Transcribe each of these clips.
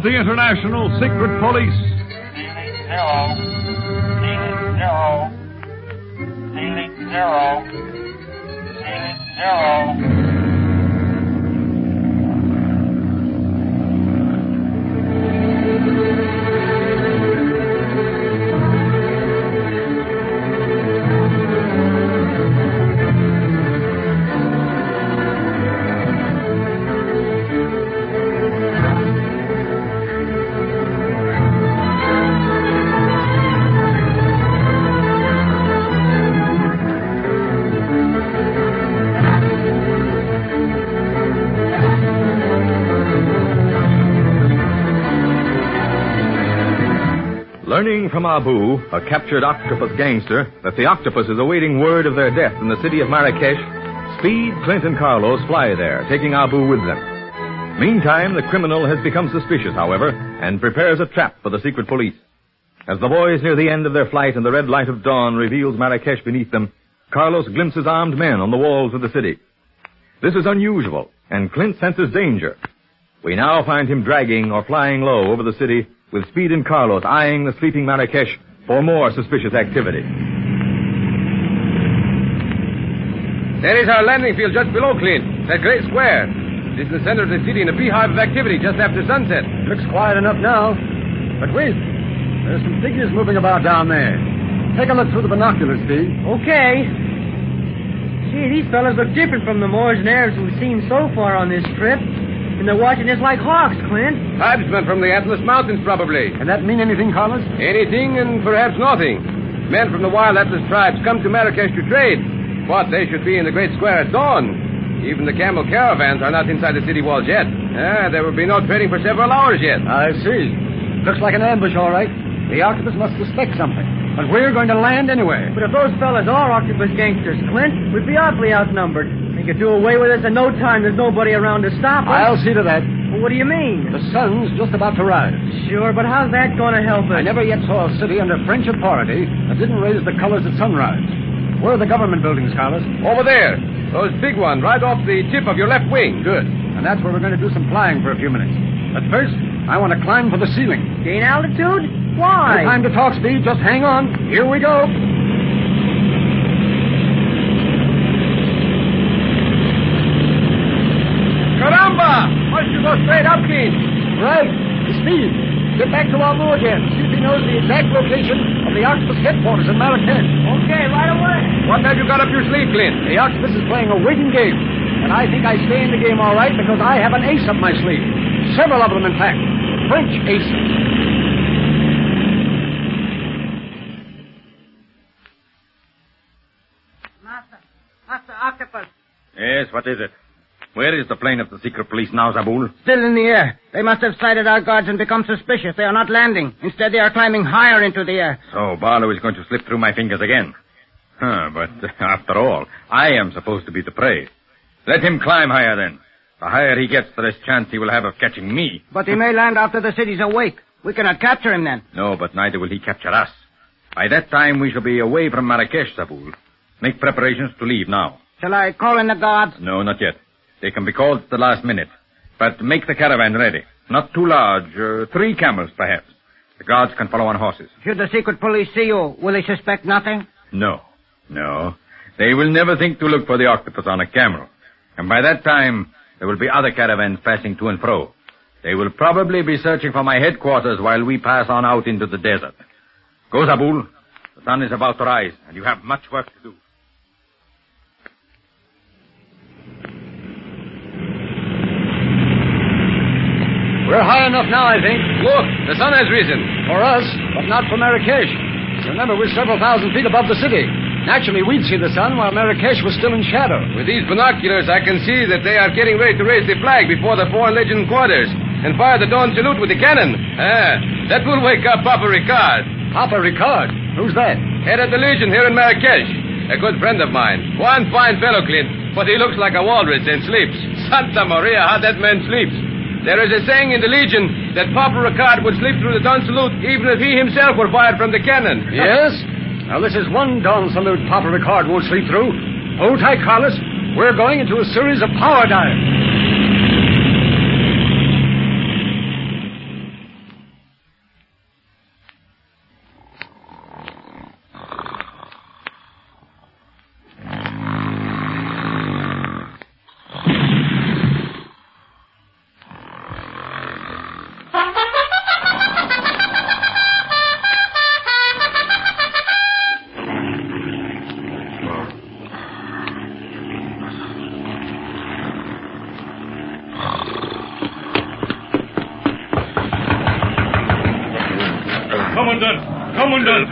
the International Secret Police. Ceiling zero. Ceiling zero. Learning from Abu, a captured octopus gangster, that the octopus is awaiting word of their death in the city of Marrakesh, Speed, Clint, and Carlos fly there, taking Abu with them. Meantime, the criminal has become suspicious, however, and prepares a trap for the secret police. As the boys near the end of their flight and the red light of dawn reveals Marrakesh beneath them, Carlos glimpses armed men on the walls of the city. This is unusual, and Clint senses danger. We now find him dragging or flying low over the city, with Speed and Carlos eyeing the sleeping Marrakesh for more suspicious activity. There is our landing field just below, Clint. That great square. It is the center of the city in a beehive of activity just after sunset. Looks quiet enough now. But wait. There's some figures moving about down there. Take a look through the binoculars, Speed. Okay. Gee, these fellas look different from the Moors and Arabs we've seen so far on this trip. And they're watching us like hawks, Clint. Tribesmen from the Atlas Mountains, probably. Can that mean anything, Carlos? Anything and perhaps nothing. Men from the wild Atlas tribes come to Marrakesh to trade, but they should be in the great square at dawn. Even the camel caravans are not inside the city walls yet. There will be no trading for several hours yet. I see. Looks like an ambush, all right. The octopus must suspect something. But we're going to land anyway. But if those fellas are octopus gangsters, Clint, we'd be awfully outnumbered. They could do away with us in no time. There's nobody around to stop us. I'll see to that. Well, what do you mean? The sun's just about to rise. Sure, but how's that going to help us? I never yet saw a city under French authority that didn't raise the colors at sunrise. Where are the government buildings, Carlos? Over there. Those big ones, right off the tip of your left wing. Good. And that's where we're going to do some flying for a few minutes. But first, I want to climb for the ceiling. Gain altitude? Why? No time to talk, Speed. Just hang on. Here we go. Caramba! Why don't you go straight up, Clint? Right. Speed. Get back to Abu again. See if he knows the exact location of the octopus headquarters in Marrakesh. Okay, right away. What have you got up your sleeve, Clint? The octopus is playing a waiting game. And I think I stay in the game all right because I have an ace up my sleeve. Several of them, in fact. French aces. Master Octopus. Yes, what is it? Where is the plane of the secret police now, Zabul? Still in the air. They must have sighted our guards and become suspicious. They are not landing. Instead, they are climbing higher into the air. So Barlow is going to slip through my fingers again. But after all, I am supposed to be the prey. Let him climb higher, then. The higher he gets, the less chance he will have of catching me. But he may land after the city's awake. We cannot capture him then. No, but neither will he capture us. By that time, we shall be away from Marrakesh, Zabul. Make preparations to leave now. Shall I call in the guards? No, not yet. They can be called at the last minute. But make the caravan ready. Not too large. 3 camels, perhaps. The guards can follow on horses. Should the secret police see you, will they suspect nothing? No. They will never think to look for the octopus on a camel. And by that time, there will be other caravans passing to and fro. They will probably be searching for my headquarters while we pass on out into the desert. Go, Zabul. The sun is about to rise, and you have much work to do. We're high enough now, I think. Look, the sun has risen. For us, but not for Marrakesh. Remember, we're several thousand feet above the city. Naturally, we'd see the sun while Marrakesh was still in shadow. With these binoculars, I can see that they are getting ready to raise the flag before the Foreign Legion quarters and fire the dawn salute with the cannon. That will wake up Papa Ricard. Papa Ricard? Who's that? Head of the Legion here in Marrakesh. A good friend of mine. One fine fellow, Clint, but he looks like a walrus and sleeps. Santa Maria, how that man sleeps. There is a saying in the Legion that Papa Ricard would sleep through the dawn salute even if he himself were fired from the cannon. Yes? Now, this is one dawn salute Papa Ricard won't sleep through. Hold tight, Carlos. We're going into a series of power dives. Commandant! Commandant!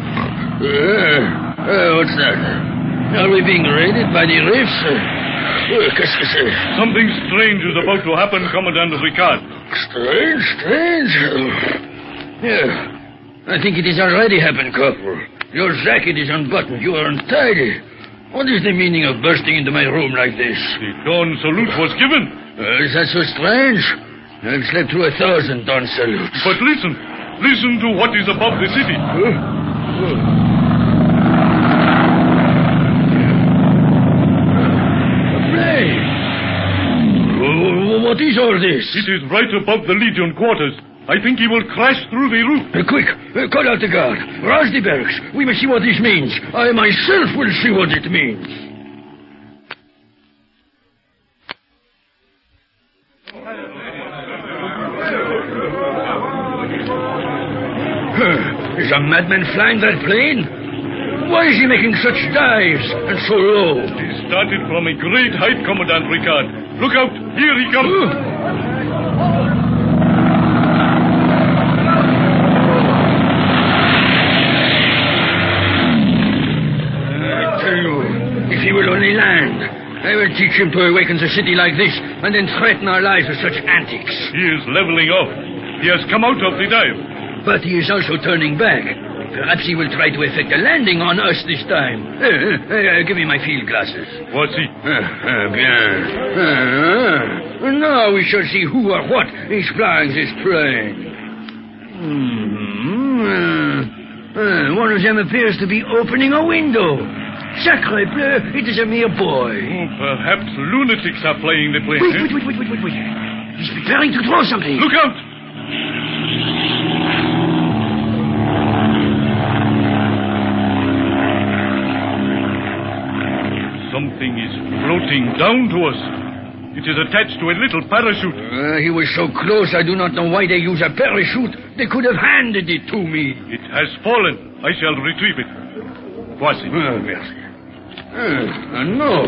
What's that? Are we being raided by the Riffs? Qu'est-ce que c'est? Something strange is about to happen, Commandant Ricard. Strange? Yeah. I think it has already happened, Corporal. Your jacket is unbuttoned. You are untidy. What is the meaning of bursting into my room like this? The dawn salute was given. Is that so strange? I've slept through 1,000 dawn salutes. But listen. Listen to what is above the city. What is all this? It is right above the Legion quarters. I think he will crash through the roof. Quick, call out the guard. Rouse the barracks. We must see what this means. I myself will see what it means. Is a madman flying that plane? Why is he making such dives and so low? He started from a great height, Commandant Ricard. Look out! Here he comes! I tell you, if he will only land, I will teach him to awaken the city like this and then threaten our lives with such antics. He is leveling off. He has come out of the dive. But he is also turning back. Perhaps he will try to effect a landing on us this time. Give me my field glasses. What's he? Bien. Now we shall see who or what is flying this plane. One of them appears to be opening a window. Sacre bleu, it is a mere boy. Oh, perhaps lunatics are flying the plane. Wait. He's preparing to throw something. Look out! Something is floating down to us. It is attached to a little parachute. He was so close, I do not know why they use a parachute. They could have handed it to me. It has fallen. I shall retrieve it. Voici. Merci. No.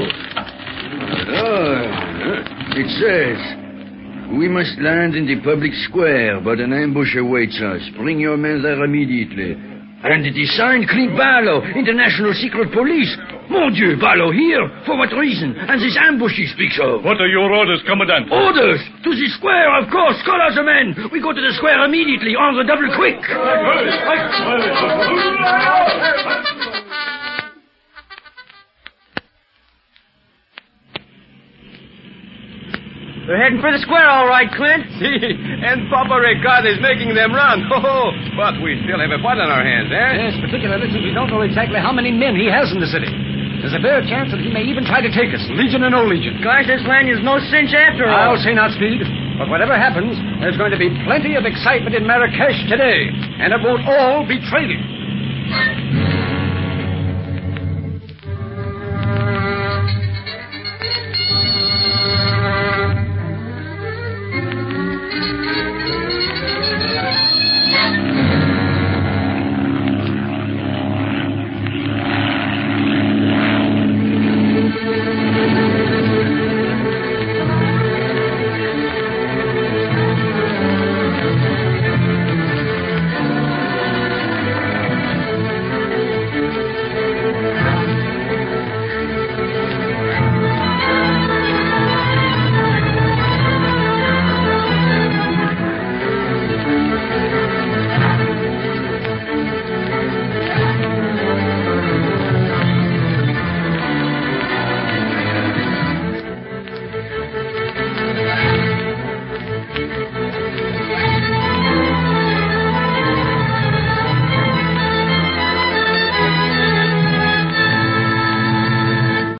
It says, we must land in the public square, but an ambush awaits us. Bring your men there immediately. And it is signed Clint Barlow, International Secret Police. Mon Dieu, Barlow here? For what reason? And this ambush he speaks of. What are your orders, Commandant? Orders? To the square, of course. Call out the men. We go to the square immediately, on the double quick. They're heading for the square, all right, Clint. See, and Papa Ricard is making them run. Oh, but we still have a fight on our hands, eh? Yes, particularly since we don't know exactly how many men he has in the city. There's a bare chance that he may even try to take us, Legion or no Legion. Gosh, this land is no cinch after all. I'll say not, Speed. But whatever happens, there's going to be plenty of excitement in Marrakesh today. And it won't all be trading.